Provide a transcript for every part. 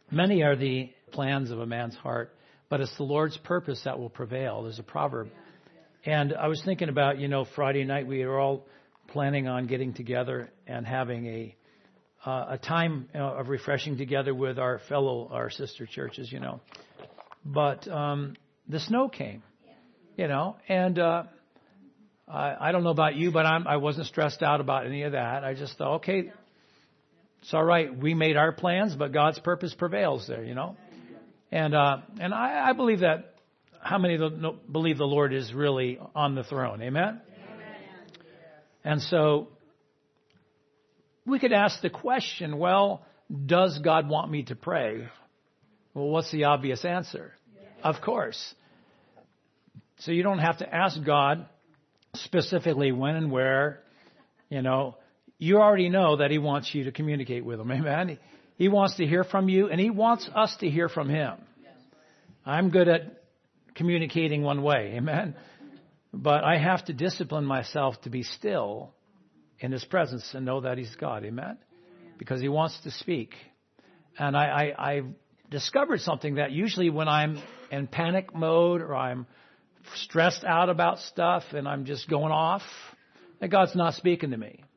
Many are the plans of a man's heart, but it's the Lord's purpose that will prevail. There's a proverb. And I was thinking about, Friday night we were all planning on getting together and having a time of refreshing together with our sister churches, But the snow came, and I don't know about you, but I wasn't stressed out about any of that. I just thought, okay, it's all right. We made our plans, but God's purpose prevails there, And I believe that. How many believe the Lord is really on the throne? Amen? And so we could ask the question, well, does God want me to pray? Well, what's the obvious answer? Of course. So you don't have to ask God specifically when and where. You already know that He wants you to communicate with Him. Amen? He wants to hear from you, and He wants us to hear from Him. I'm good at communicating one way. Amen? But I have to discipline myself to be still in His presence and know that He's God. Amen? Because He wants to speak. And I discovered something that usually when I'm in panic mode or I'm stressed out about stuff and I'm just going off, that God's not speaking to me.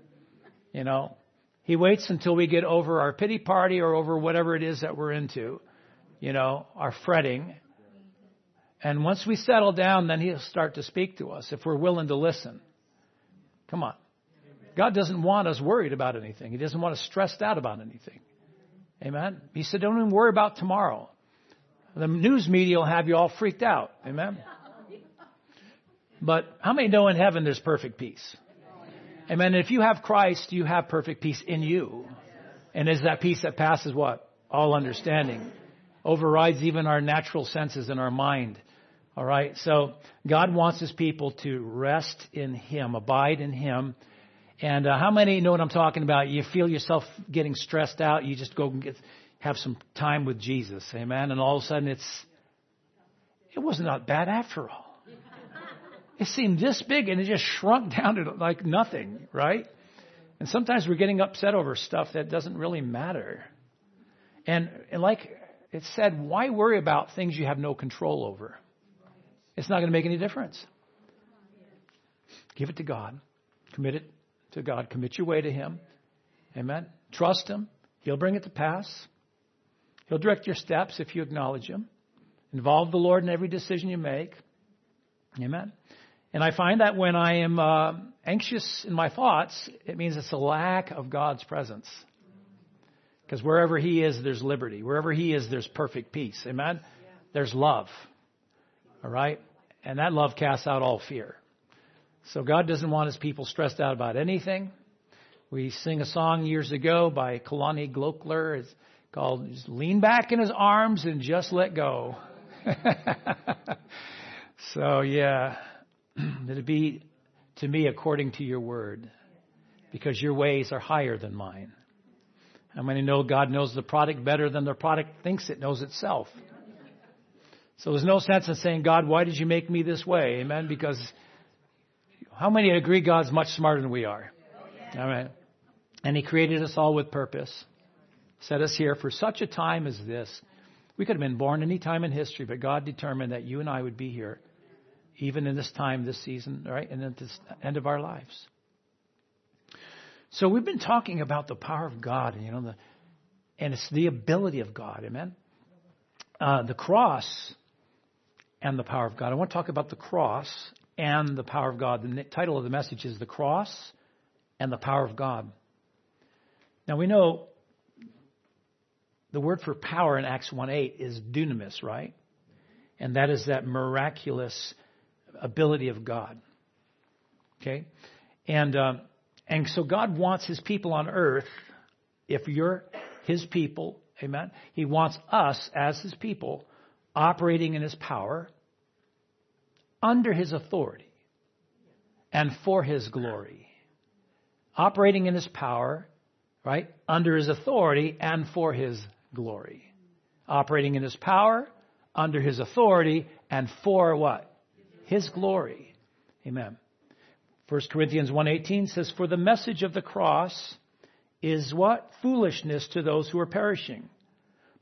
He waits until we get over our pity party or over whatever it is that we're into, our fretting. And once we settle down, then He'll start to speak to us if we're willing to listen. Come on. God doesn't want us worried about anything. He doesn't want us stressed out about anything. Amen? He said, don't even worry about tomorrow. The news media will have you all freaked out. Amen? But how many know in heaven there's perfect peace? Amen? And if you have Christ, you have perfect peace in you. And is that peace that passes what? All understanding. Overrides even our natural senses in our mind. All right. So God wants His people to rest in Him, abide in Him. And how many know what I'm talking about? You feel yourself getting stressed out. You just go and have some time with Jesus. Amen. And all of a sudden it wasn't that bad after all. It seemed this big and it just shrunk down to like nothing. Right. And sometimes we're getting upset over stuff that doesn't really matter. And like it said, why worry about things you have no control over? It's not going to make any difference. Give it to God. Commit it to God. Commit your way to Him. Amen. Trust Him. He'll bring it to pass. He'll direct your steps if you acknowledge Him. Involve the Lord in every decision you make. Amen. And I find that when I am anxious in my thoughts, it means it's a lack of God's presence. Because wherever He is, there's liberty. Wherever He is, there's perfect peace. Amen? There's love. All right? And that love casts out all fear. So God doesn't want His people stressed out about anything. We sing a song years ago by Kalani Glokler. It's called Lean Back in His Arms and Just Let Go. So, yeah. Let it be to me according to your word. Because your ways are higher than mine. How many know God knows the product better than the product thinks it knows itself? So there's no sense in saying, God, why did you make me this way? Amen. Because how many agree God's much smarter than we are? Amen. And He created us all with purpose. Set us here for such a time as this. We could have been born any time in history, but God determined that you and I would be here, even in this time, this season, right? And at this end of our lives. So we've been talking about the power of God, and it's the ability of God. Amen. The cross and the power of God. I want to talk about the cross and the power of God. The title of the message is The Cross and the Power of God. Now we know the word for power in Acts 1:8 is dunamis, right? And that is that miraculous ability of God. Okay? And so God wants His people on earth, if you're His people, amen, He wants us as His people operating in His power, under His authority, and for His glory. Operating in His power, right, under His authority and for His glory. Operating in His power, under His authority, and for what? His glory. Amen. 1 Corinthians 1:18 says, for the message of the cross is what? Foolishness to those who are perishing.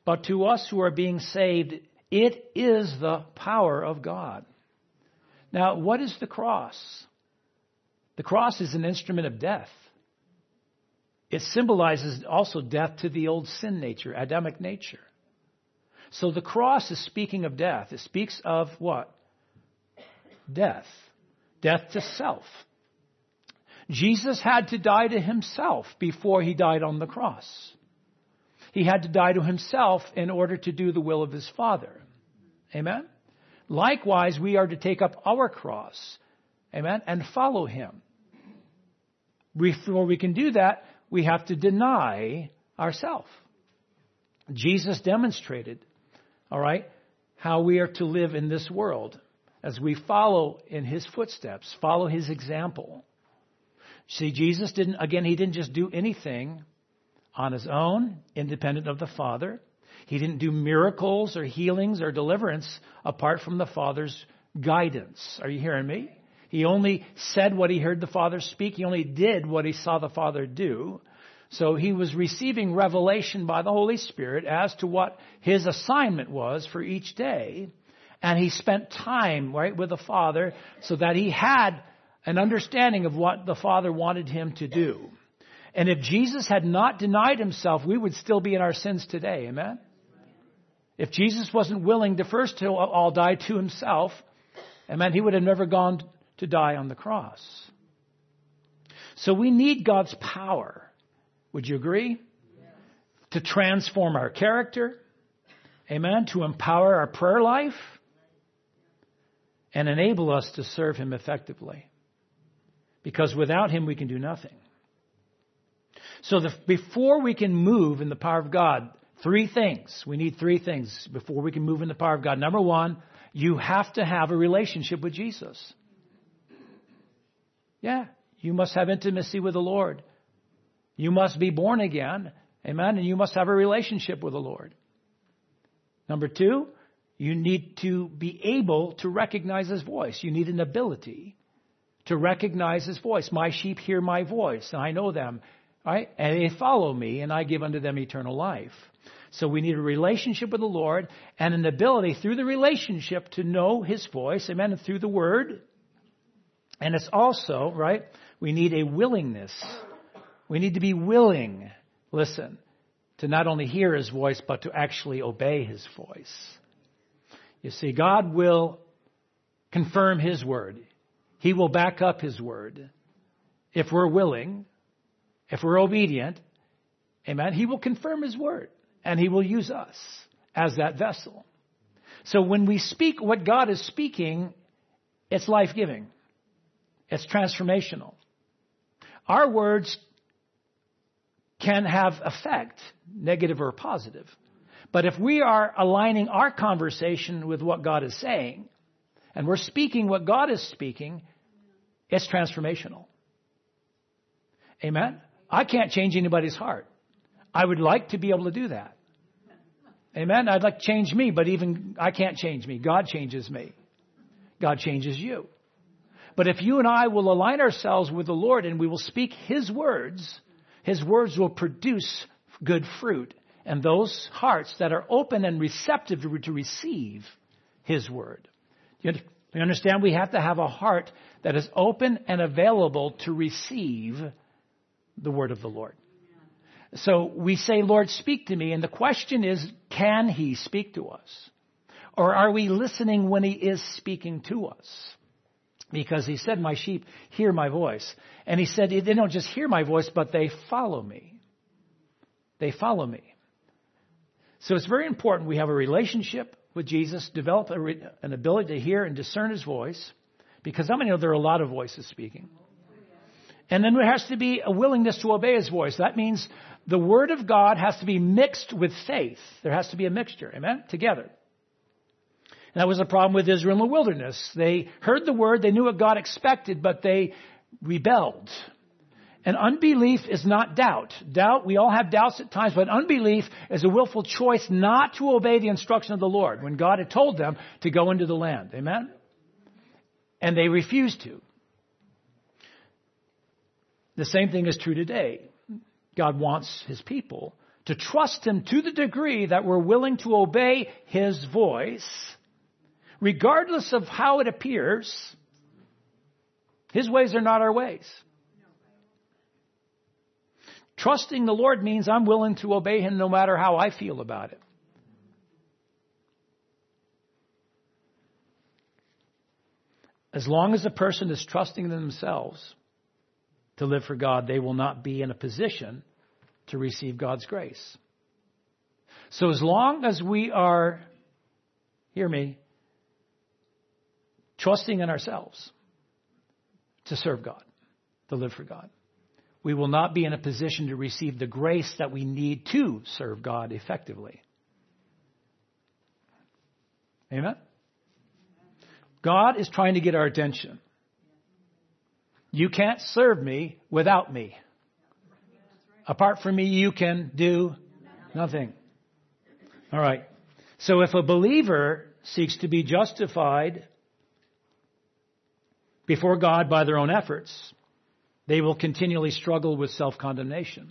But to us who are being saved, it is the power of God. Now, what is the cross? The cross is an instrument of death. It symbolizes also death to the old sin nature, Adamic nature. So the cross is speaking of death. It speaks of what? Death. Death to self. Jesus had to die to himself before he died on the cross. He had to die to himself in order to do the will of his Father. Amen? Likewise, we are to take up our cross. Amen? And follow him. Before we can do that, we have to deny ourselves. Jesus demonstrated, all right, how we are to live in this world as we follow in his footsteps, follow his example. See, Jesus he didn't just do anything on his own, independent of the Father. He didn't do miracles or healings or deliverance apart from the Father's guidance. Are you hearing me? He only said what he heard the Father speak. He only did what he saw the Father do. So he was receiving revelation by the Holy Spirit as to what his assignment was for each day. And he spent time, right, with the Father so that he had an understanding of what the Father wanted him to do. And if Jesus had not denied himself, we would still be in our sins today. Amen? If Jesus wasn't willing to first all die to himself, amen, he would have never gone to die on the cross. So we need God's power. Would you agree? Yes. To transform our character. Amen. To empower our prayer life. And enable us to serve him effectively. Because without him we can do nothing. So before we can move in the power of God, three things. We need three things before we can move in the power of God. Number one, you have to have a relationship with Jesus. Yeah, you must have intimacy with the Lord. You must be born again. Amen. And you must have a relationship with the Lord. Number two, you need to be able to recognize his voice. You need an ability to recognize his voice. My sheep hear my voice, and I know them. Right? And they follow me, and I give unto them eternal life. So we need a relationship with the Lord and an ability through the relationship to know his voice, amen, and through the word. And it's also, right, we need a willingness. We need to be willing, listen, to not only hear his voice, but to actually obey his voice. You see, God will confirm his word. He will back up his word. If we're willing, if we're obedient, amen, he will confirm his word. And he will use us as that vessel. So when we speak what God is speaking, it's life-giving. It's transformational. Our words can have effect, negative or positive. But if we are aligning our conversation with what God is saying, and we're speaking what God is speaking, it's transformational. Amen? I can't change anybody's heart. I would like to be able to do that. Amen? I'd like to change me, but even I can't change me. God changes me. God changes you. But if you and I will align ourselves with the Lord and we will speak his words will produce good fruit. And those hearts that are open and receptive to receive his word. You understand? We have to have a heart that is open and available to receive the word of the Lord. So we say, Lord, speak to me. And the question is, can he speak to us? Or are we listening when he is speaking to us? Because he said, my sheep hear my voice. And he said, they don't just hear my voice, but they follow me. They follow me. So it's very important we have a relationship with Jesus, develop an ability to hear and discern his voice. Because how many know there are a lot of voices speaking? And then there has to be a willingness to obey his voice. That means the word of God has to be mixed with faith. There has to be a mixture, amen, together. And that was the problem with Israel in the wilderness. They heard the word, they knew what God expected, but they rebelled. And unbelief is not doubt. Doubt, we all have doubts at times, but unbelief is a willful choice not to obey the instruction of the Lord when God had told them to go into the land. Amen? And they refused to. The same thing is true today. God wants his people to trust Him to the degree that we're willing to obey His voice, regardless of how it appears. His ways are not our ways. Trusting the Lord means I'm willing to obey Him no matter how I feel about it. As long as a person is trusting themselves to live for God, they will not be in a position to receive God's grace. So as long as we are, hear me, trusting in ourselves to serve God, to live for God, we will not be in a position to receive the grace that we need to serve God effectively. Amen? God is trying to get our attention. You can't serve me without me. Apart from me, you can do nothing. All right. So if a believer seeks to be justified before God by their own efforts, they will continually struggle with self-condemnation.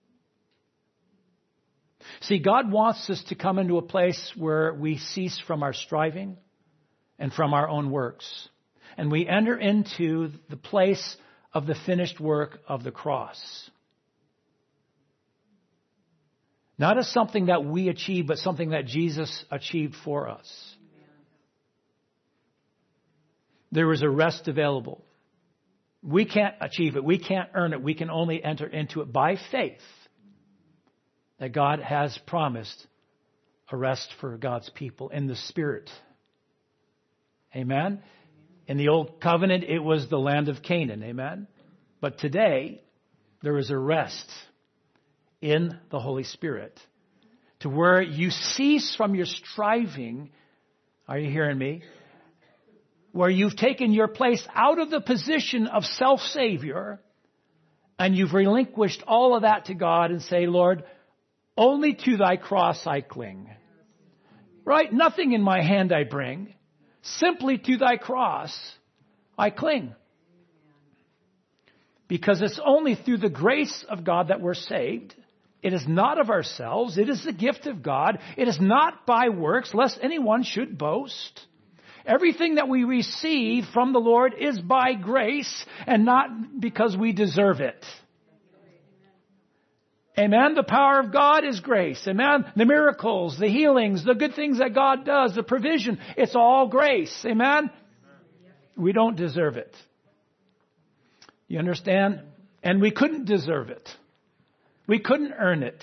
See, God wants us to come into a place where we cease from our striving and from our own works, and we enter into the place of the finished work of the cross. Not as something that we achieve, but something that Jesus achieved for us. There is a rest available. We can't achieve it. We can't earn it. We can only enter into it by faith that God has promised a rest for God's people in the Spirit. Amen? In the Old Covenant, it was the land of Canaan. Amen? But today, there is a rest in the Holy Spirit to where you cease from your striving. Are you hearing me? Where you've taken your place out of the position of self-savior and you've relinquished all of that to God and say, Lord, only to thy cross I cling. Right? Nothing in my hand I bring. Simply to thy cross I cling. Because it's only through the grace of God that we're saved. It is not of ourselves. It is the gift of God. It is not by works, lest anyone should boast. Everything that we receive from the Lord is by grace and not because we deserve it. Amen. The power of God is grace. Amen. The miracles, the healings, the good things that God does, the provision, it's all grace. Amen. We don't deserve it. You understand? And we couldn't deserve it. We couldn't earn it.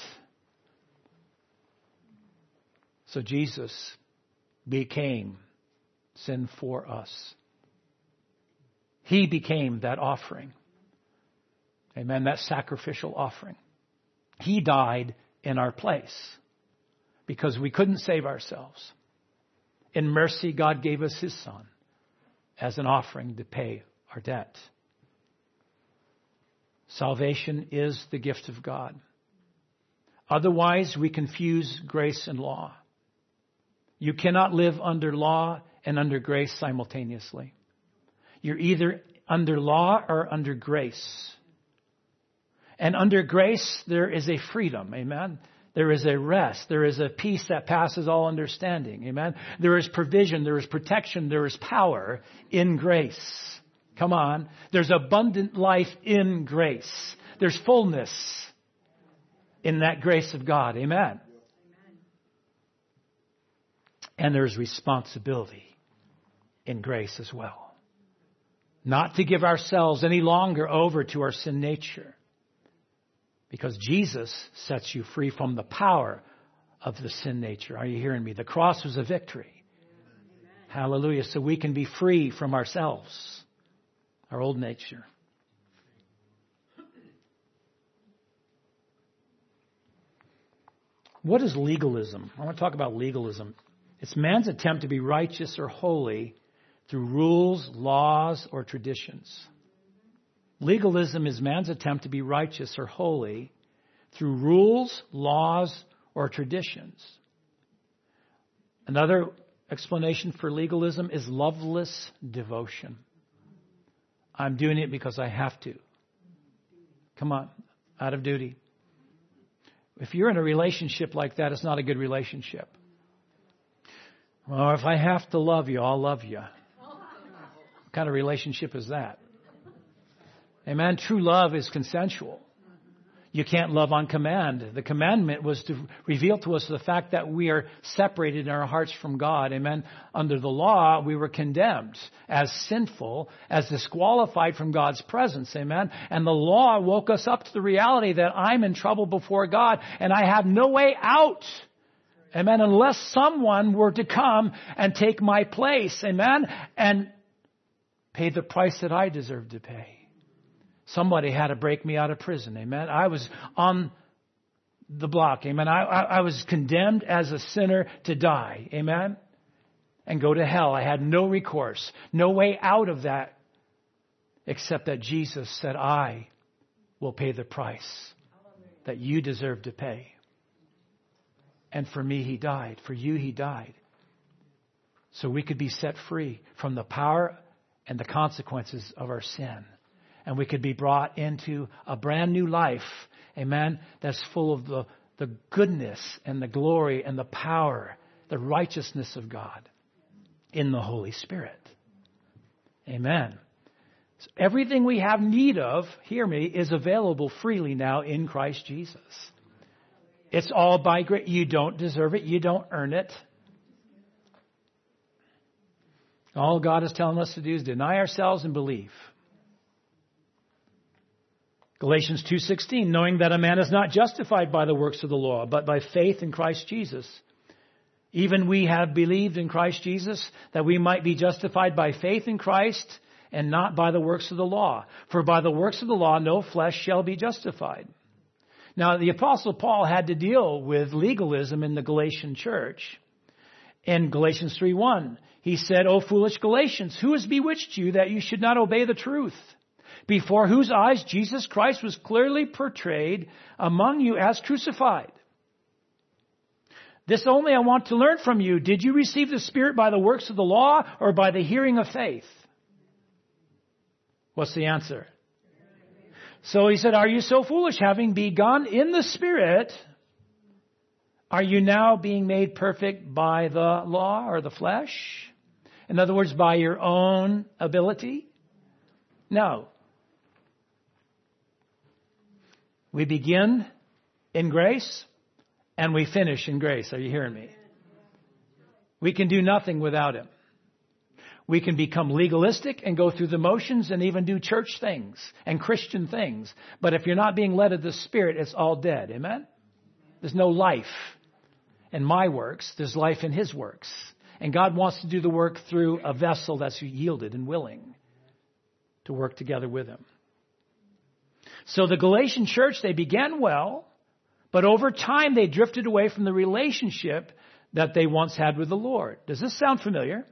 So Jesus became sin for us. He became that offering. Amen. That sacrificial offering. He died in our place because we couldn't save ourselves. In mercy, God gave us His Son as an offering to pay our debt. Salvation is the gift of God. Otherwise, we confuse grace and law. You cannot live under law and under grace simultaneously. You're either under law or under grace. And under grace, there is a freedom. Amen. There is a rest. There is a peace that passes all understanding. Amen. There is provision. There is protection. There is power in grace. Come on. There's abundant life in grace. There's fullness in that grace of God. Amen. And there's responsibility in grace as well. Not to give ourselves any longer over to our sin nature. Because Jesus sets you free from the power of the sin nature. Are you hearing me? The cross was a victory. Amen. Hallelujah. So we can be free from ourselves, our old nature. What is legalism? I want to talk about legalism. It's man's attempt to be righteous or holy through rules, laws, or traditions. Legalism is man's attempt to be righteous or holy through rules, laws, or traditions. Another explanation for legalism is loveless devotion. I'm doing it because I have to. Come on, out of duty. If you're in a relationship like that, it's not a good relationship. Well, if I have to love you, I'll love you. What kind of relationship is that? Amen. True love is consensual. You can't love on command. The commandment was to reveal to us the fact that we are separated in our hearts from God. Amen. Under the law, we were condemned as sinful, as disqualified from God's presence. Amen. And the law woke us up to the reality that I'm in trouble before God and I have no way out. Amen. Unless someone were to come and take my place. Amen. And pay the price that I deserve to pay. Somebody had to break me out of prison. Amen. I was on the block. Amen. I was condemned as a sinner to die. Amen. And go to hell. I had no recourse. No way out of that. Except that Jesus said, I will pay the price that you deserve to pay. And for me, He died. For you, He died. So we could be set free from the power and the consequences of our sin. And we could be brought into a brand new life, amen, that's full of the goodness and the glory and the power, the righteousness of God in the Holy Spirit. Amen. So everything we have need of, hear me, is available freely now in Christ Jesus. It's all by grace. You don't deserve it. You don't earn it. All God is telling us to do is deny ourselves and believe. Galatians 2:16, knowing that a man is not justified by the works of the law, but by faith in Christ Jesus. Even we have believed in Christ Jesus, that we might be justified by faith in Christ and not by the works of the law. For by the works of the law, no flesh shall be justified. Now, the Apostle Paul had to deal with legalism in the Galatian church. In Galatians 3:1, he said, O foolish Galatians, who has bewitched you that you should not obey the truth? Before whose eyes Jesus Christ was clearly portrayed among you as crucified. This only I want to learn from you. Did you receive the Spirit by the works of the law or by the hearing of faith? What's the answer? So he said, are you so foolish, having begun in the Spirit, are you now being made perfect by the law or the flesh? In other words, by your own ability? No. We begin in grace and we finish in grace. Are you hearing me? We can do nothing without Him. We can become legalistic and go through the motions and even do church things and Christian things. But if you're not being led of the Spirit, it's all dead. Amen? There's no life in my works. There's life in His works. And God wants to do the work through a vessel that's yielded and willing to work together with Him. So the Galatian church, they began well, but over time they drifted away from the relationship that they once had with the Lord. Does this sound familiar?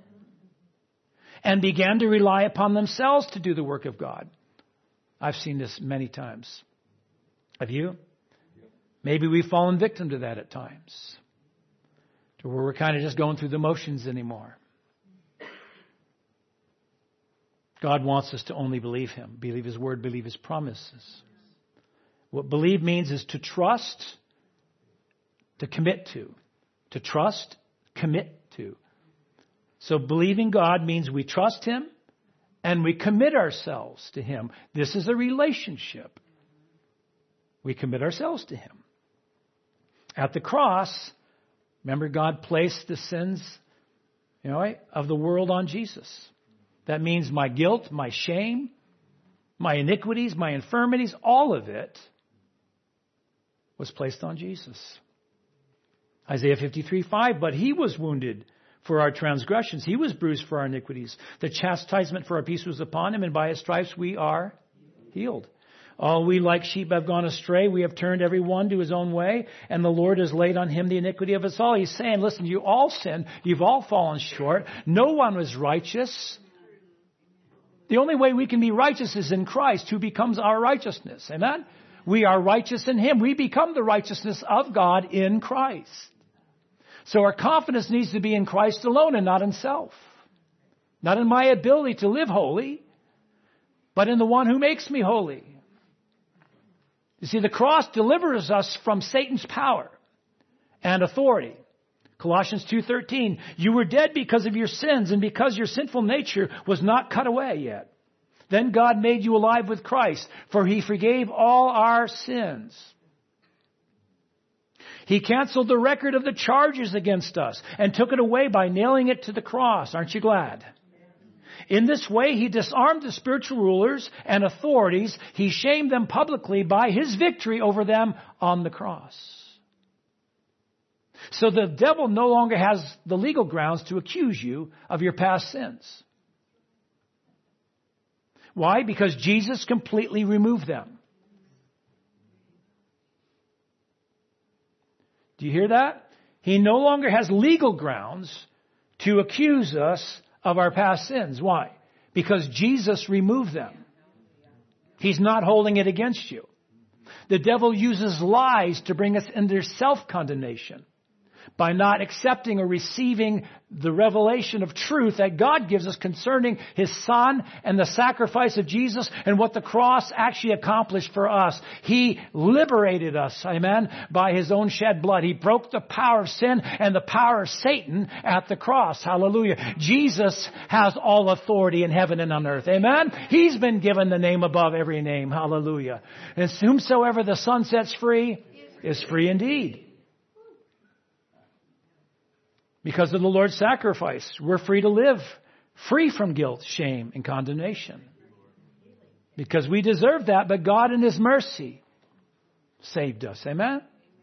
And began to rely upon themselves to do the work of God. I've seen this many times. Have you? Maybe we've fallen victim to that at times. To where we're kind of just going through the motions anymore. God wants us to only believe Him, believe His word, believe His promises. What believe means is to trust, to commit to. To trust, commit to. So believing God means we trust Him and we commit ourselves to Him. This is a relationship. We commit ourselves to Him. At the cross, remember God placed the sins, of the world on Jesus. That means my guilt, my shame, my iniquities, my infirmities, all of it was placed on Jesus. Isaiah 53:5, but He was wounded for our transgressions. He was bruised for our iniquities. The chastisement for our peace was upon Him, and by His stripes we are healed. All we like sheep have gone astray. We have turned every one to his own way, and the Lord has laid on Him the iniquity of us all. He's saying, listen, you all sinned. You've all fallen short. No one was righteous. The only way we can be righteous is in Christ, who becomes our righteousness. Amen? We are righteous in Him. We become the righteousness of God in Christ. So our confidence needs to be in Christ alone and not in self. Not in my ability to live holy, but in the one who makes me holy. You see, the cross delivers us from Satan's power and authority. Colossians 2:13, you were dead because of your sins and because your sinful nature was not cut away yet. Then God made you alive with Christ, for He forgave all our sins. He canceled the record of the charges against us and took it away by nailing it to the cross. Aren't you glad? In this way, He disarmed the spiritual rulers and authorities. He shamed them publicly by His victory over them on the cross. So the devil no longer has the legal grounds to accuse you of your past sins. Why? Because Jesus completely removed them. Do you hear that? He no longer has legal grounds to accuse us of our past sins. Why? Because Jesus removed them. He's not holding it against you. The devil uses lies to bring us into self-condemnation by not accepting or receiving the revelation of truth that God gives us concerning His Son and the sacrifice of Jesus and what the cross actually accomplished for us. He liberated us, amen, by His own shed blood. He broke the power of sin and the power of Satan at the cross. Hallelujah. Jesus has all authority in heaven and on earth. Amen. He's been given the name above every name. Hallelujah. And whomsoever the Son sets free is free indeed. Because of the Lord's sacrifice, we're free to live free from guilt, shame, and condemnation. Because we deserve that, but God in His mercy saved us. Amen?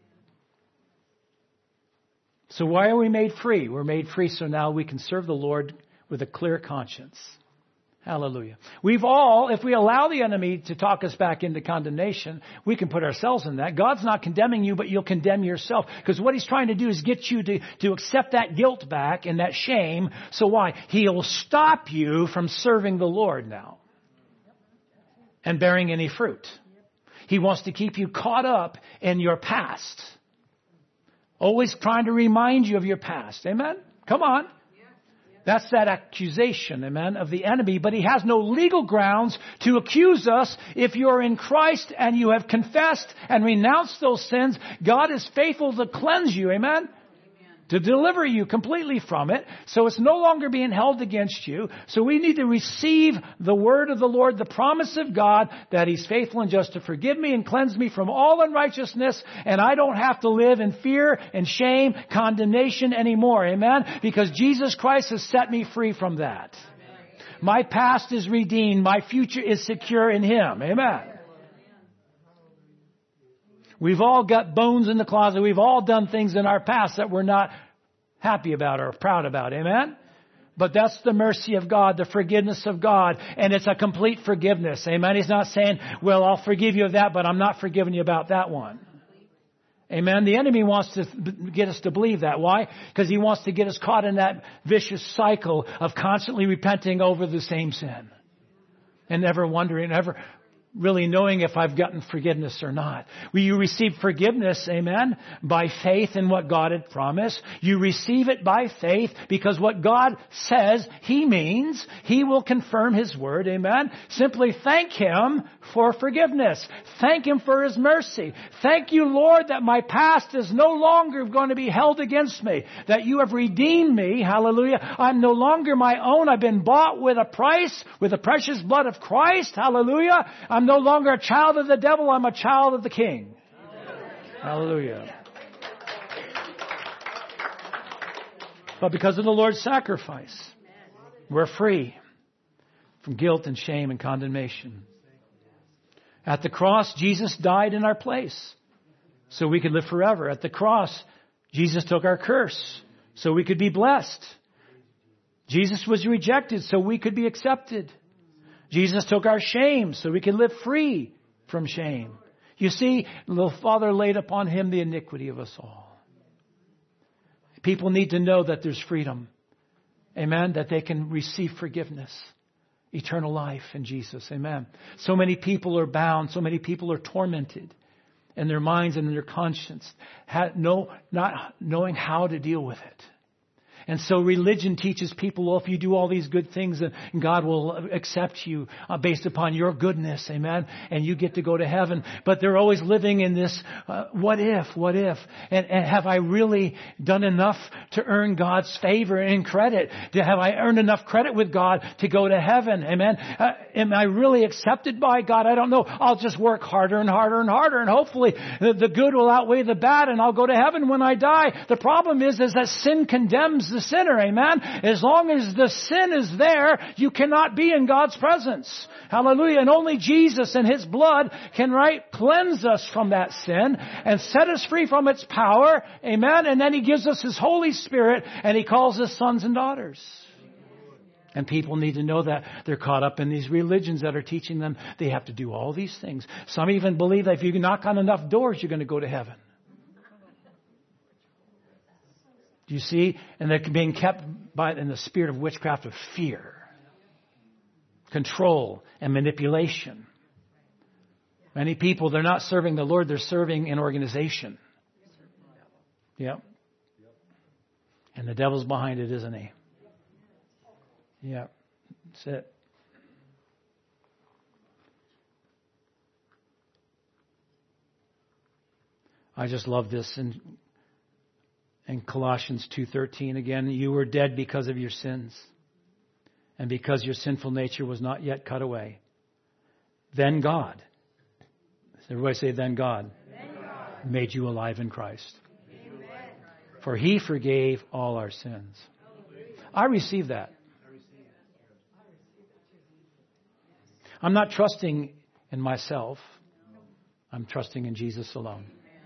So why are we made free? We're made free so now we can serve the Lord with a clear conscience. Hallelujah. We've all, if we allow the enemy to talk us back into condemnation, we can put ourselves in that. God's not condemning you, but you'll condemn yourself. Because what He's trying to do is get you to accept that guilt back and that shame. So why? He'll stop you from serving the Lord now and bearing any fruit. He wants to keep you caught up in your past. Always trying to remind you of your past. Amen? Come on. That's that accusation, amen, of the enemy. But he has no legal grounds to accuse us. If you're in Christ and you have confessed and renounced those sins, God is faithful to cleanse you, amen, to deliver you completely from it. So it's no longer being held against you. So we need to receive the word of the Lord, the promise of God that He's faithful and just to forgive me and cleanse me from all unrighteousness. And I don't have to live in fear and shame, condemnation anymore. Amen. Because Jesus Christ has set me free from that. My past is redeemed. My future is secure in Him. Amen. We've all got bones in the closet. We've all done things in our past that we're not happy about or proud about. Amen? But that's the mercy of God, the forgiveness of God. And it's a complete forgiveness. Amen? He's not saying, well, I'll forgive you of that, but I'm not forgiving you about that one. Amen? The enemy wants to get us to believe that. Why? Because he wants to get us caught in that vicious cycle of constantly repenting over the same sin. And never wondering, never really knowing if I've gotten forgiveness or not. Will you receive forgiveness, amen, by faith in what God had promised? You receive it by faith because what God says He means. He will confirm His word, amen. Simply thank Him for forgiveness. Thank Him for His mercy. Thank you, Lord, that my past is no longer going to be held against me. That you have redeemed me, hallelujah. I'm no longer my own. I've been bought with a price, with the precious blood of Christ, hallelujah. I'm no longer a child of the devil. I'm a child of the King. Hallelujah. But because of the Lord's sacrifice, we're free from guilt and shame and condemnation. At the cross, Jesus died in our place so we could live forever. At the cross, Jesus took our curse so we could be blessed. Jesus was rejected so we could be accepted. Jesus took our shame so we can live free from shame. You see, the Father laid upon Him the iniquity of us all. People need to know that there's freedom. Amen. That they can receive forgiveness. Eternal life in Jesus. Amen. So many people are bound. So many people are tormented in their minds and in their conscience. Not knowing how to deal with it. And so religion teaches people, well, if you do all these good things, God will accept you based upon your goodness, amen, and you get to go to heaven. But they're always living in this, what if? And have I really done enough to earn God's favor and credit? Have I earned enough credit with God to go to heaven, amen? Am I really accepted by God? I don't know. I'll just work harder and harder and harder, and hopefully the good will outweigh the bad, and I'll go to heaven when I die. The problem is that sin condemns the sinner, amen? As long as the sin is there, you cannot be in God's presence. Hallelujah. And only Jesus and His blood can, cleanse us from that sin and set us free from its power, amen? And then He gives us His Holy Spirit, and He calls us sons and daughters. And people need to know that. They're caught up in these religions that are teaching them they have to do all these things. Some even believe that if you knock on enough doors, you're going to go to heaven. Do you see? And they're being kept in the spirit of witchcraft of fear, control, and manipulation. Many people, they're not serving the Lord, they're serving an organization. Yep. And the devil's behind it, isn't he? Yeah, that's it. I just love this in Colossians 2:13 again. You were dead because of your sins, and because your sinful nature was not yet cut away. Then God, everybody say, then God, made you alive in Christ. Amen. For He forgave all our sins. I receive that. I'm not trusting in myself. I'm trusting in Jesus alone.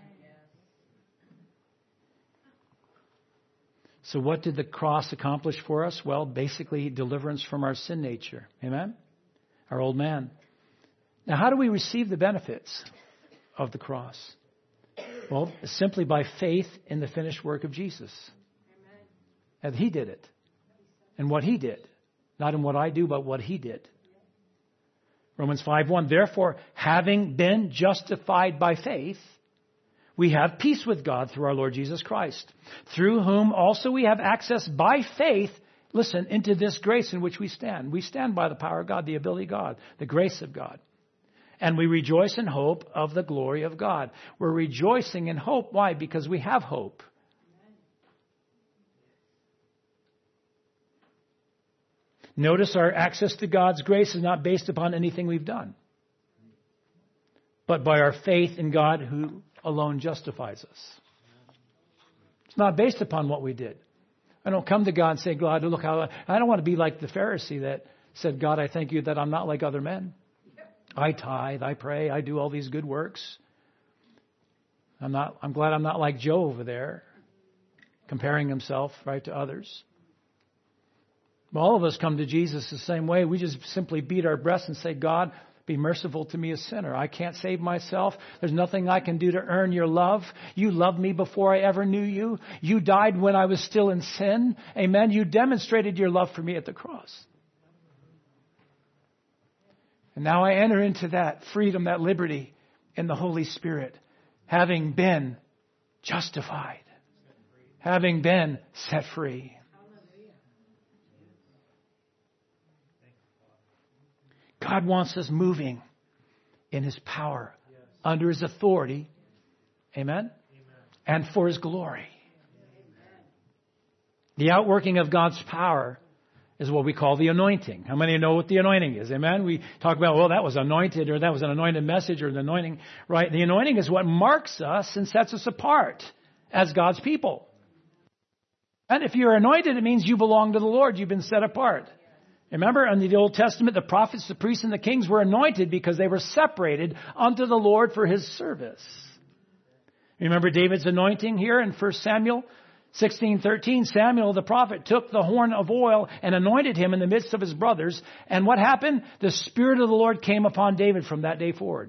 So what did the cross accomplish for us? Well, basically deliverance from our sin nature. Amen? Our old man. Now, how do we receive the benefits of the cross? Well, simply by faith in the finished work of Jesus. And He did it. And what He did. Not in what I do, but what He did. Romans 5:1, therefore, having been justified by faith, we have peace with God through our Lord Jesus Christ, through whom also we have access by faith, listen, into this grace in which we stand. We stand by the power of God, the ability of God, the grace of God. And we rejoice in hope of the glory of God. We're rejoicing in hope. Why? Because we have hope. Notice our access to God's grace is not based upon anything we've done, but by our faith in God who alone justifies us. It's not based upon what we did. I don't come to God and say, God, look how I don't want to be like the Pharisee that said, God, I thank you that I'm not like other men. I tithe, I pray, I do all these good works. I'm glad I'm not like Joe over there, comparing himself, to others. All of us come to Jesus the same way. We just simply beat our breasts and say, God, be merciful to me, a sinner. I can't save myself. There's nothing I can do to earn your love. You loved me before I ever knew you. You died when I was still in sin. Amen. You demonstrated your love for me at the cross. And now I enter into that freedom, that liberty in the Holy Spirit, having been justified, having been set free. God wants us moving in His power, under His authority, amen, and for His glory. The outworking of God's power is what we call the anointing. How many know what the anointing is? Amen? We talk about, well, that was anointed, or that was an anointed message, or the anointing, right? The anointing is what marks us and sets us apart as God's people. And if you're anointed, it means you belong to the Lord. You've been set apart. Remember, under the Old Testament, the prophets, the priests, and the kings were anointed because they were separated unto the Lord for His service. Remember David's anointing here in 1 Samuel 16:13. Samuel the prophet took the horn of oil and anointed him in the midst of his brothers. And what happened? The Spirit of the Lord came upon David from that day forward.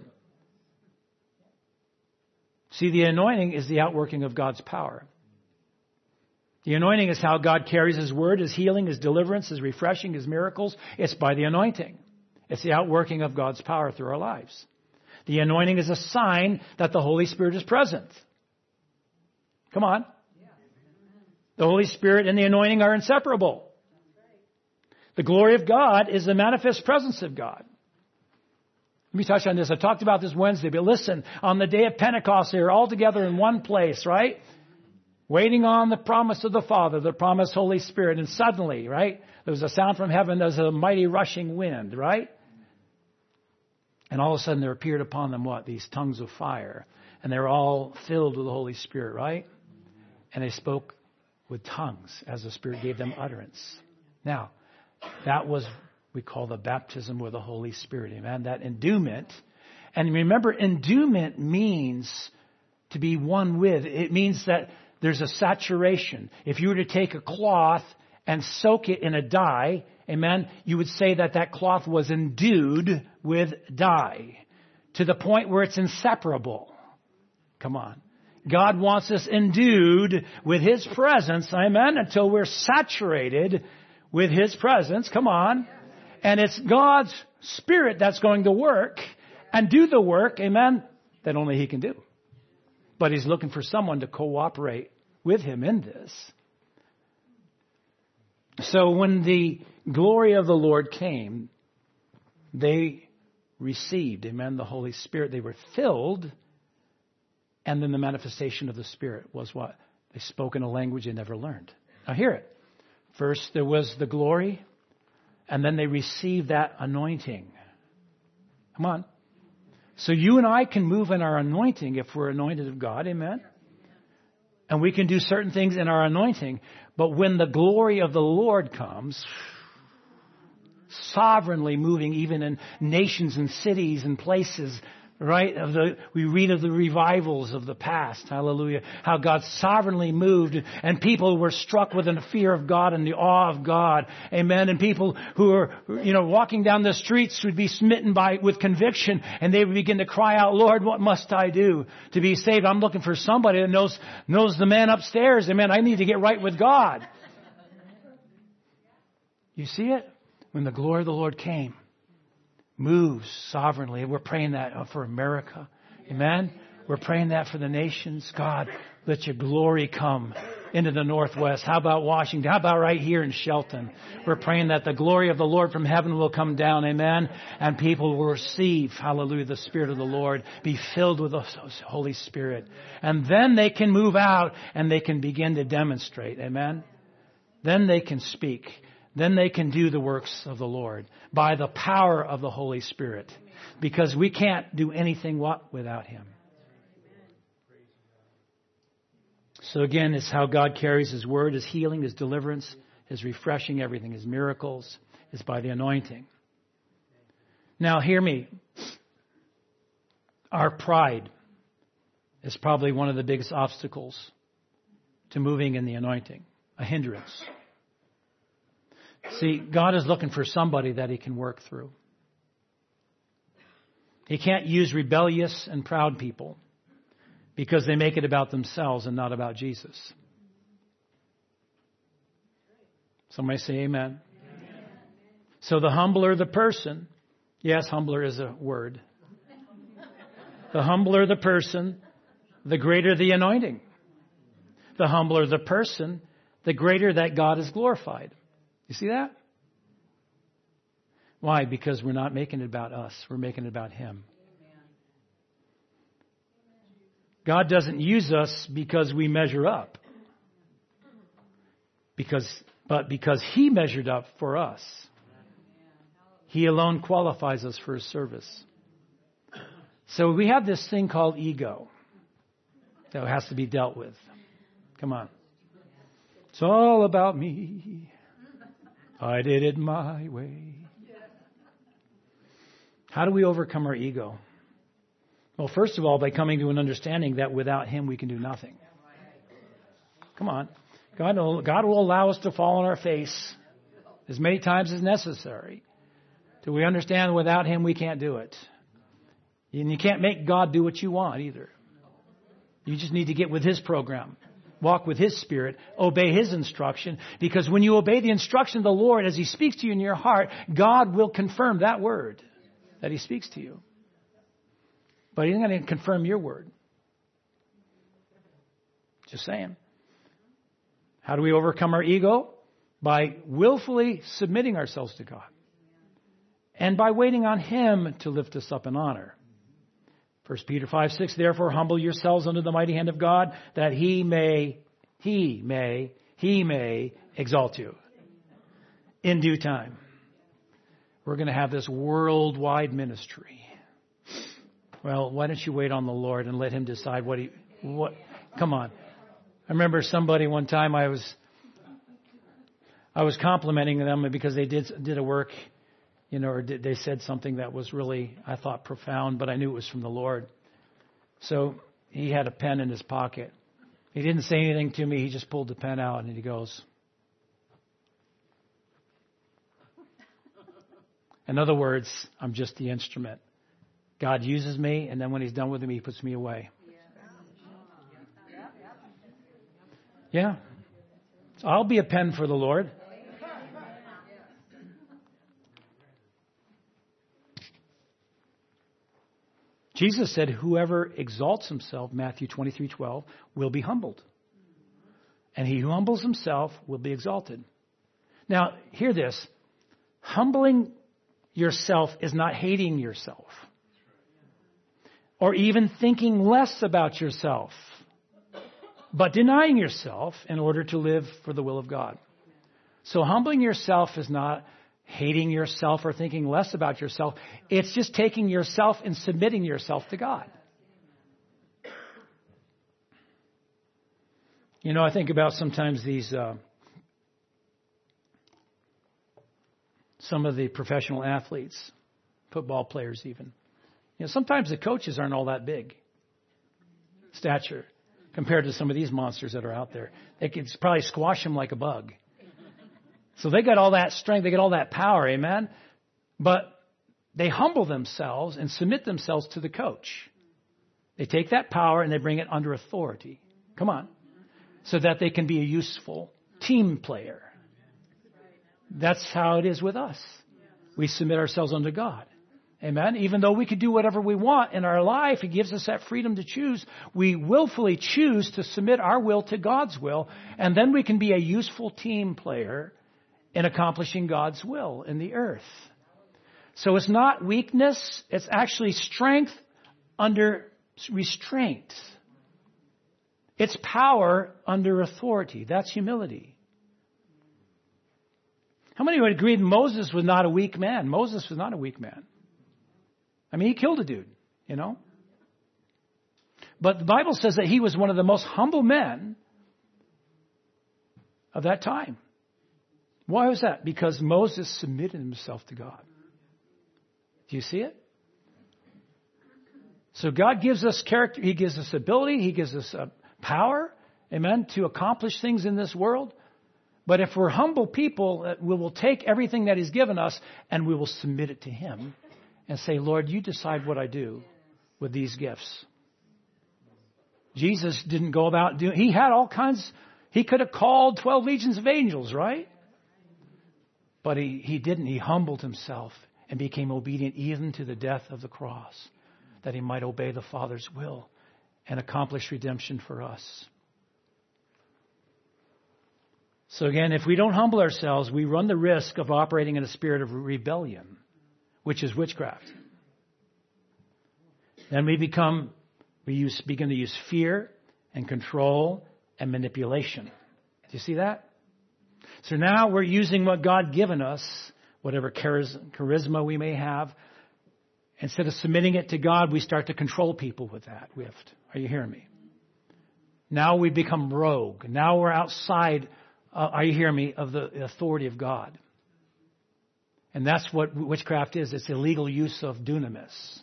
See, the anointing is the outworking of God's power. The anointing is how God carries His word, His healing, His deliverance, His refreshing, His miracles. It's by the anointing. It's the outworking of God's power through our lives. The anointing is a sign that the Holy Spirit is present. Come on. The Holy Spirit and the anointing are inseparable. The glory of God is the manifest presence of God. Let me touch on this. I talked about this Wednesday, but listen, on the day of Pentecost, they were all together in one place, right? Waiting on the promise of the Father, the promised Holy Spirit. And suddenly, right, there was a sound from heaven. There was a mighty rushing wind, right? And all of a sudden there appeared upon them what? These tongues of fire. And they were all filled with the Holy Spirit, right? And they spoke with tongues as the Spirit gave them utterance. Now, that was, we call the baptism with the Holy Spirit. Amen? That endowment. And remember, endowment means to be one with. It means that there's a saturation. If you were to take a cloth and soak it in a dye, amen, you would say that that cloth was endued with dye to the point where it's inseparable. Come on. God wants us endued with His presence, amen, until we're saturated with His presence. Come on. And it's God's Spirit that's going to work and do the work, amen, that only He can do. But He's looking for someone to cooperate with Him in this. So when the glory of the Lord came, they received, amen, the Holy Spirit. They were filled. And then the manifestation of the Spirit was what? They spoke in a language they never learned. Now hear it. First there was the glory, and then they received that anointing. Come on. So you and I can move in our anointing if we're anointed of God. Amen. And we can do certain things in our anointing. But when the glory of the Lord comes, sovereignly moving even in nations and cities and places, right? We read of the revivals of the past. Hallelujah. How God sovereignly moved and people were struck with the fear of God and the awe of God. Amen. And people who were, walking down the streets would be smitten with conviction, and they would begin to cry out, Lord, what must I do to be saved? I'm looking for somebody that knows the man upstairs. Amen. I need to get right with God. You see it? When the glory of the Lord came, moves sovereignly. We're praying that for America. Amen. We're praying that for the nations. God, let your glory come into the Northwest. How about Washington? How about right here in Shelton? We're praying that the glory of the Lord from heaven will come down. Amen. And people will receive, hallelujah, the Spirit of the Lord, be filled with the Holy Spirit. And then they can move out and they can begin to demonstrate. Amen. Then they can speak. Then they can do the works of the Lord by the power of the Holy Spirit. Because we can't do anything without Him. So again, it's how God carries His word, His healing, His deliverance, His refreshing, everything, His miracles, is by the anointing. Now hear me. Our pride is probably one of the biggest obstacles to moving in the anointing, a hindrance. See, God is looking for somebody that He can work through. He can't use rebellious and proud people because they make it about themselves and not about Jesus. Somebody say amen. Amen. So the humbler the person, yes, humbler is a word. The humbler the person, the greater the anointing. The humbler the person, the greater that God is glorified. You see that? Why? Because we're not making it about us. We're making it about Him. God doesn't use us because we measure up. But because He measured up for us. He alone qualifies us for His service. So we have this thing called ego that has to be dealt with. Come on. It's all about me. I did it my way. How do we overcome our ego? Well, first of all, by coming to an understanding that without Him we can do nothing. Come on. God will allow us to fall on our face as many times as necessary. Till we understand without Him we can't do it. And you can't make God do what you want either. You just need to get with His program. Walk with His Spirit. Obey His instruction. Because when you obey the instruction of the Lord as He speaks to you in your heart, God will confirm that word that He speaks to you. But He's not going to confirm your word. Just saying. How do we overcome our ego? By willfully submitting ourselves to God. And by waiting on Him to lift us up in honor. 1 Peter 5:6, therefore humble yourselves under the mighty hand of God, that He may exalt you in due time. We're going to have this worldwide ministry. Well, why don't you wait on the Lord and let Him decide what? Come on. I remember somebody one time I was complimenting them because they did a work, or they said something that was really, I thought, profound, but I knew it was from the Lord. So he had a pen in his pocket. He didn't say anything to me. He just pulled the pen out and he goes, in other words, I'm just the instrument. God uses me, and then when He's done with me, He puts me away. Yeah. So I'll be a pen for the Lord. Jesus said, whoever exalts himself, Matthew 23:12, will be humbled. And he who humbles himself will be exalted. Now, hear this. Humbling yourself is not hating yourself. Or even thinking less about yourself. But denying yourself in order to live for the will of God. So humbling yourself is not hating yourself or thinking less about yourself. It's just taking yourself and submitting yourself to God. I think about sometimes these, some of the professional athletes, football players even. Sometimes the coaches aren't all that big stature compared to some of these monsters that are out there. They could probably squash them like a bug. So they got all that strength, they got all that power, amen? But they humble themselves and submit themselves to the coach. They take that power and they bring it under authority. Come on. So that they can be a useful team player. That's how it is with us. We submit ourselves unto God. Amen? Even though we could do whatever we want in our life, He gives us that freedom to choose. We willfully choose to submit our will to God's will. And then we can be a useful team player in accomplishing God's will in the earth. So it's not weakness. It's actually strength under restraint. It's power under authority. That's humility. How many would agree that Moses was not a weak man? Moses was not a weak man. I mean, he killed a dude, But the Bible says that he was one of the most humble men of that time. Why was that? Because Moses submitted himself to God. Do you see it? So God gives us character. He gives us ability. He gives us power, amen, to accomplish things in this world. But if we're humble people, we will take everything that He's given us and we will submit it to Him and say, Lord, you decide what I do with these gifts. Jesus didn't go about doing, He had all kinds, He could have called 12 legions of angels, right? But he didn't. He humbled Himself and became obedient even to the death of the cross, that He might obey the Father's will and accomplish redemption for us. So again, if we don't humble ourselves, we run the risk of operating in a spirit of rebellion, which is witchcraft. Then we begin to use fear and control and manipulation. Do you see that? So now we're using what God given us, whatever charisma we may have. Instead of submitting it to God, we start to control people with that gift. Are you hearing me? Now we become rogue. Now we're outside, are you hearing me, of the authority of God. And that's what witchcraft is. It's illegal use of dunamis.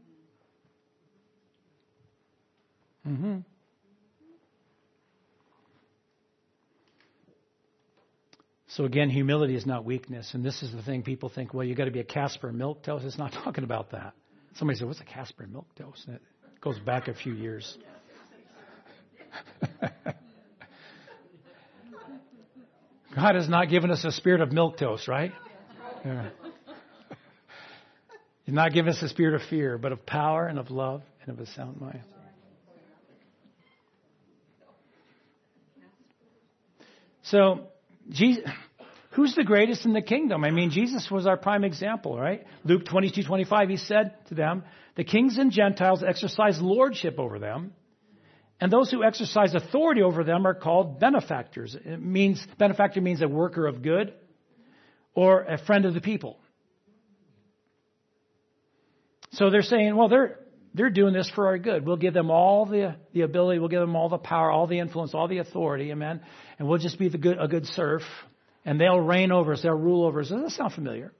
Mm-hmm. So again, humility is not weakness. And this is the thing people think, well, you got to be a Casper milquetoast. It's not talking about that. Somebody said, what's a Casper milquetoast? And it goes back a few years. God has not given us a spirit of milquetoast, right? Yeah. He's not given us a spirit of fear, but of power and of love and of a sound mind. So, Jesus, who's the greatest in the kingdom? I mean, Jesus was our prime example, right? Luke 22:25, he said to them, the kings and Gentiles exercise lordship over them, and those who exercise authority over them are called benefactors. Benefactor means a worker of good or a friend of the people. So they're saying, well, they're doing this for our good. We'll give them all the ability, we'll give them all the power, all the influence, all the authority, amen? And we'll just be a good serf, and they'll reign over us, they'll rule over us. Does that sound familiar?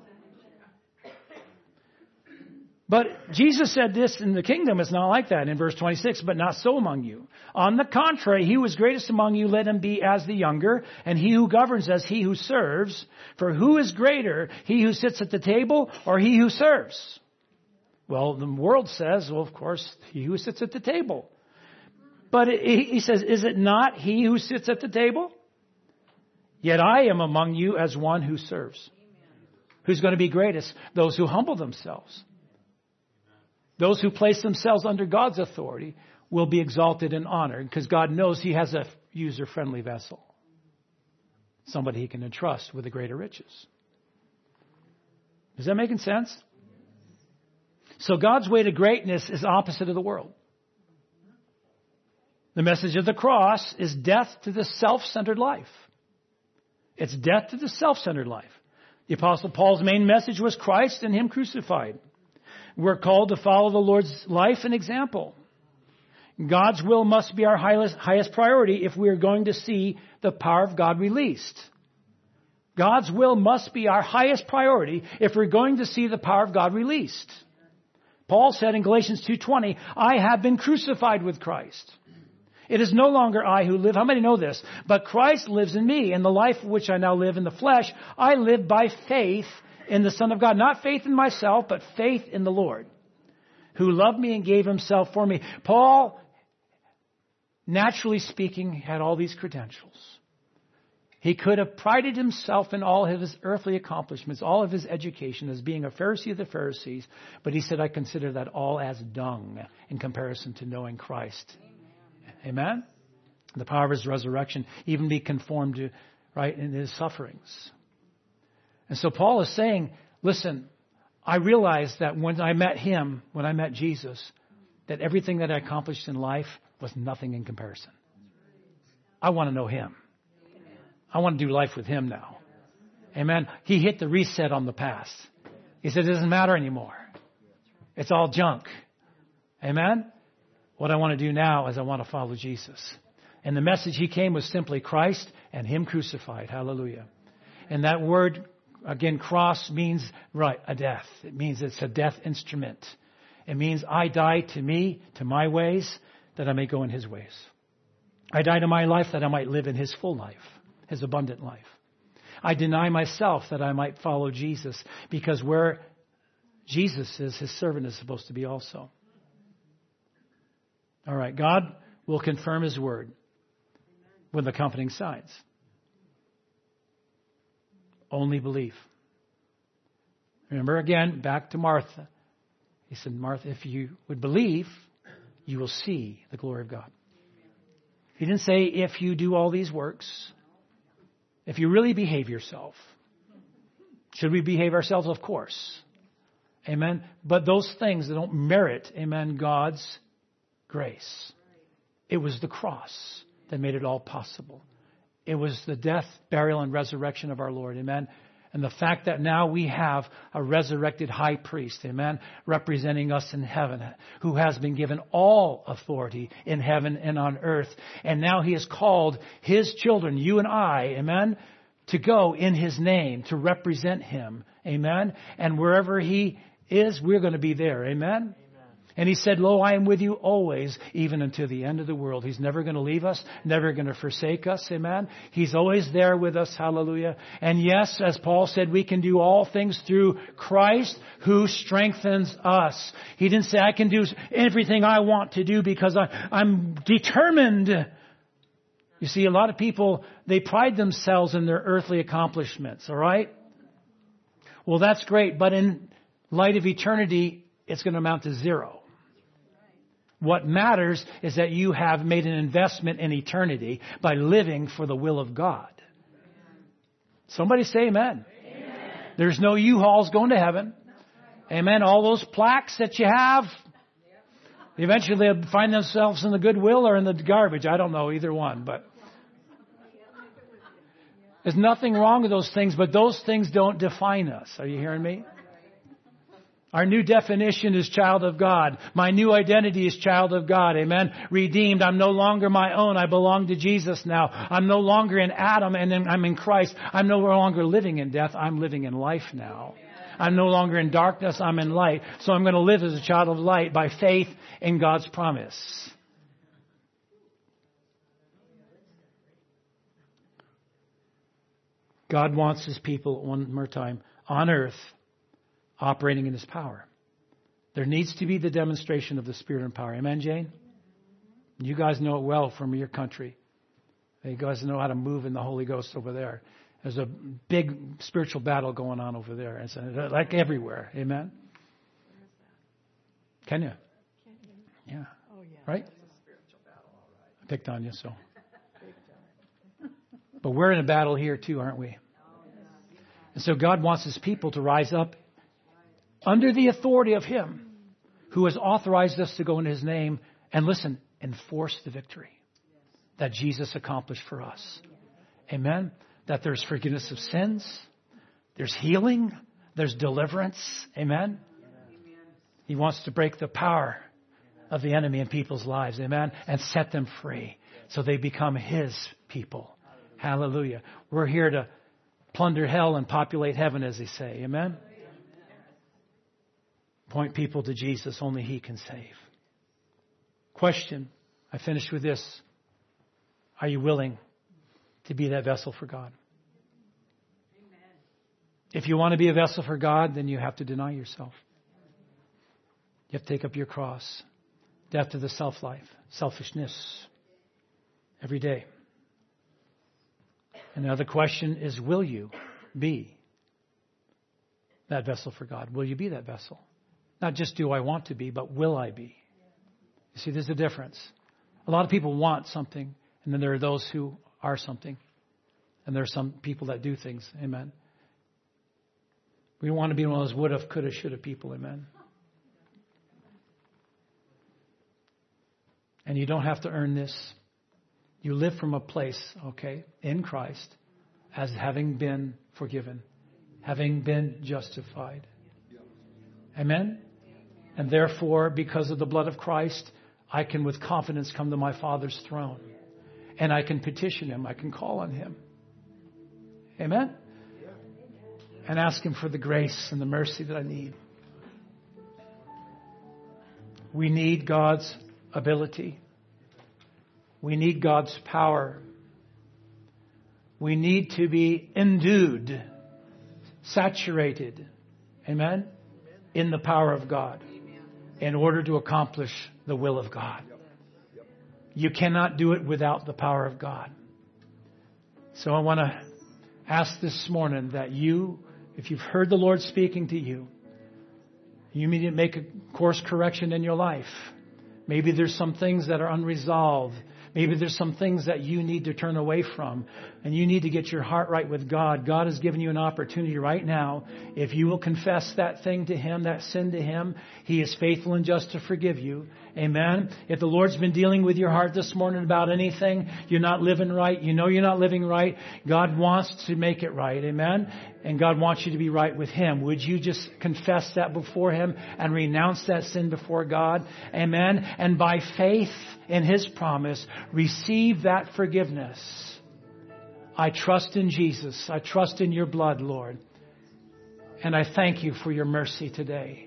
But Jesus said this in the kingdom is not like that in verse 26, but not so among you. On the contrary, he who is greatest among you, let him be as the younger, and he who governs as he who serves. For who is greater, he who sits at the table or he who serves? Well, the world says, well, of course, he who sits at the table. But he says, is it not he who sits at the table? Yet I am among you as one who serves. Who's going to be greatest? Those who humble themselves. Those who place themselves under God's authority will be exalted and honored because God knows he has a user-friendly vessel. Somebody he can entrust with the greater riches. Is that making sense? So God's way to greatness is opposite of the world. The message of the cross is death to the self-centered life. It's death to the self-centered life. The Apostle Paul's main message was Christ and him crucified. We're called to follow the Lord's life and example. God's will must be our highest priority if we are going to see the power of God released. God's will must be our highest priority if we're going to see the power of God released. Paul said in Galatians 2:20, I have been crucified with Christ. It is no longer I who live. How many know this? But Christ lives in me. And the life which I now live in the flesh, I live by faith in the Son of God. Not faith in myself, but faith in the Lord, who loved me and gave himself for me. Paul, naturally speaking, had all these credentials. He could have prided himself in all of his earthly accomplishments, all of his education as being a Pharisee of the Pharisees. But he said, I consider that all as dung in comparison to knowing Christ. Amen? The power of his resurrection, even be conformed to, right, in his sufferings. And so Paul is saying, listen, I realized that when I met him, when I met Jesus, that everything that I accomplished in life was nothing in comparison. I want to know him. I want to do life with him now. Amen. He hit the reset on the past. He said, it doesn't matter anymore. It's all junk. Amen. What I want to do now is I want to follow Jesus. And the message he came was simply Christ and him crucified. Hallelujah. And that word, again, cross means, right, a death. It means it's a death instrument. It means I die to me, to my ways, that I may go in his ways. I die to my life that I might live in his full life, his abundant life. I deny myself that I might follow Jesus, because where Jesus is, his servant is supposed to be also. All right, God will confirm his word with accompanying signs. Only believe. Remember again, back to Martha. He said, Martha, if you would believe, you will see the glory of God. He didn't say if you do all these works, if you really behave yourself. Should we behave ourselves? Of course. Amen. But those things that don't merit, amen, God's grace. It was the cross that made it all possible. It was the death, burial, and resurrection of our Lord. Amen. And the fact that now we have a resurrected high priest, amen, representing us in heaven, who has been given all authority in heaven and on earth. And now he has called his children, you and I, amen, to go in his name, to represent him, amen. And wherever he is, we're going to be there, amen. And he said, lo, I am with you always, even until the end of the world. He's never going to leave us, never going to forsake us. Amen. He's always there with us. Hallelujah. And yes, as Paul said, we can do all things through Christ who strengthens us. He didn't say I can do everything I want to do because I'm determined. You see, a lot of people, they pride themselves in their earthly accomplishments. All right. Well, that's great. But in light of eternity, it's going to amount to zero. What matters is that you have made an investment in eternity by living for the will of God. Somebody say amen. Amen. There's no U-Hauls going to heaven. Amen. All those plaques that you have, eventually they'll find themselves in the Goodwill or in the garbage. I don't know, either one. But there's nothing wrong with those things, but those things don't define us. Are you hearing me? Our new definition is child of God. My new identity is child of God. Amen. Redeemed. I'm no longer my own. I belong to Jesus now. I'm no longer in Adam and I'm in Christ. I'm no longer living in death. I'm living in life now. I'm no longer in darkness. I'm in light. So I'm going to live as a child of light by faith in God's promise. God wants His people, one more time, on earth, operating in His power. There needs to be the demonstration of the Spirit and power. Amen, Jane? You guys know it well from your country. You guys know how to move in the Holy Ghost over there. There's a big spiritual battle going on over there. It's like everywhere. Amen? Kenya. Yeah. Right? I picked on you, so. But we're in a battle here too, aren't we? And so God wants His people to rise up under the authority of Him who has authorized us to go in His name and listen, enforce the victory that Jesus accomplished for us. Amen. That there's forgiveness of sins. There's healing. There's deliverance. Amen. He wants to break the power of the enemy in people's lives. Amen. And set them free so they become His people. Hallelujah. We're here to plunder hell and populate heaven, as they say. Amen. Point people to Jesus. Only He can save. Question. I finish with this. Are you willing to be that vessel for God? Amen. If you want to be a vessel for God, then you have to deny yourself. You have to take up your cross. Death to the self-life. Selfishness. Every day. And the other question is, will you be that vessel for God? Will you be that vessel? Not just do I want to be, but will I be? You see, there's a difference. A lot of people want something, and then there are those who are something. And there are some people that do things. Amen. We don't want to be one of those woulda, coulda, shoulda people. Amen. And you don't have to earn this. You live from a place, okay, in Christ, as having been forgiven, having been justified. Amen? And therefore, because of the blood of Christ, I can with confidence come to my Father's throne. And I can petition Him. I can call on Him. Amen? And ask Him for the grace and the mercy that I need. We need God's ability. We need God's power. We need to be endued, saturated, amen, in the power of God in order to accomplish the will of God. You cannot do it without the power of God. So I want to ask this morning that you, if you've heard the Lord speaking to you, you need to make a course correction in your life. Maybe there's some things that are unresolved. Maybe there's some things that you need to turn away from, and you need to get your heart right with God. God has given you an opportunity right now. If you will confess that thing to Him, that sin to Him, He is faithful and just to forgive you. Amen. If the Lord's been dealing with your heart this morning about anything, you're not living right, you know you're not living right, God wants to make it right. Amen. And God wants you to be right with Him. Would you just confess that before Him and renounce that sin before God? Amen. And by faith in His promise, receive that forgiveness. I trust in Jesus. I trust in your blood, Lord. And I thank you for your mercy today.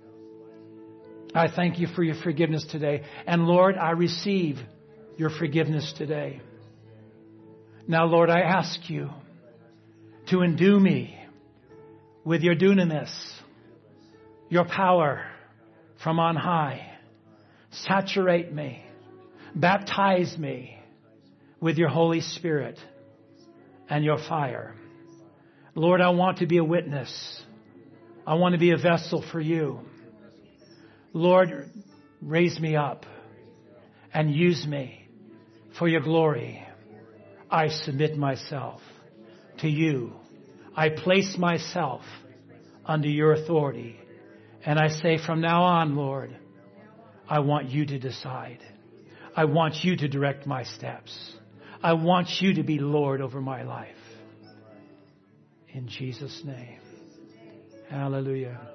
I thank you for your forgiveness today. And Lord, I receive your forgiveness today. Now, Lord, I ask you to endue me with your dunamis, your power from on high. Saturate me. Baptize me with your Holy Spirit and your fire. Lord, I want to be a witness. I want to be a vessel for you. Lord, raise me up and use me for your glory. I submit myself to you. I place myself under your authority. And I say from now on, Lord, I want you to decide. I want you to direct my steps. I want you to be Lord over my life. In Jesus' name. Hallelujah.